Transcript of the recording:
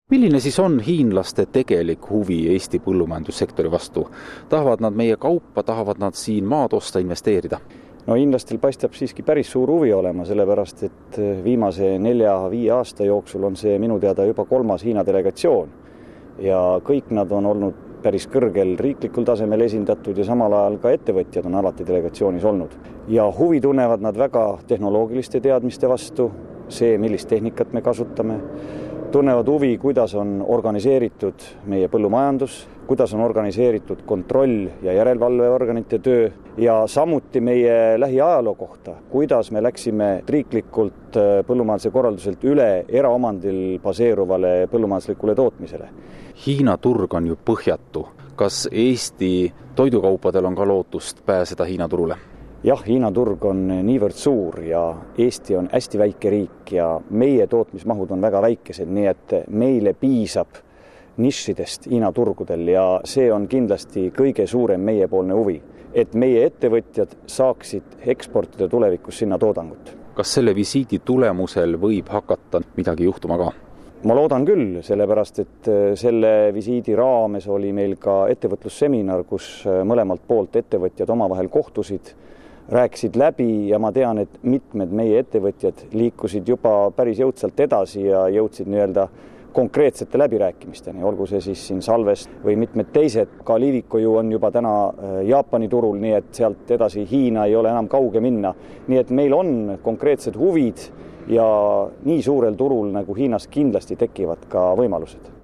Milline siis on hiinlaste tegelik huvi Eesti põllumajandussektori vastu? Tahavad nad meie kaupa, tahavad nad siin maad osta, investeerida? No hiinlastel paistab siiski päris suur huvi olema, sellepärast et viimase 4-5 aasta jooksul on see minu teada juba 3. Hiina delegatsioon ja kõik nad on olnud päris kõrgel riiklikul tasemel esindatud ja samal ajal ka ettevõtjad on alati delegatsioonis olnud. Ja huvi tunnevad nad väga tehnoloogiliste teadmiste vastu, see, millist tehnikat me kasutame, tunnevad huvi, kuidas on organiseeritud meie põllumajandus, kuidas on organiseeritud kontroll- ja järelevalveorganite töö ja samuti meie lähiajaloo kohta, kuidas me läksime riiklikult põllumajanduse korralduselt üle eraomandil baseeruvale põllumajanduslikule tootmisele. Hiina turg on ju põhjatu. Kas Eesti toidukaupadel on ka lootust pääseda Hiina turule? Jah, Hiina turg on niivõrd suur ja Eesti on hästi väike riik ja meie tootmismahud on väga väikesed, nii et meile piisab nišidest Hiina turgudel ja see on kindlasti kõige suurem meiepoolne huvi, et meie ettevõtjad saaksid eksportida tulevikus sinna toodangut. Kas selle visiidi tulemusel võib hakata midagi juhtuma ka? Ma loodan küll, sellepärast et selle visiidi raames oli meil ka ettevõtlusseminar, kus mõlemalt poolt ettevõtjad omavahel kohtusid, rääkisid läbi ja ma tean, et mitmed meie ettevõtjad liikusid juba päris jõudsalt edasi ja jõudsid nii-öelda konkreetsete läbirääkimisteni, olgu see siis siin Salvest või mitmed teised. Ka Liviko ju on juba täna Jaapani turul, nii et sealt edasi Hiina ei ole enam kauge minna. Nii et meil on konkreetsed huvid ja nii suurel turul nagu Hiinas kindlasti tekivad ka võimalused.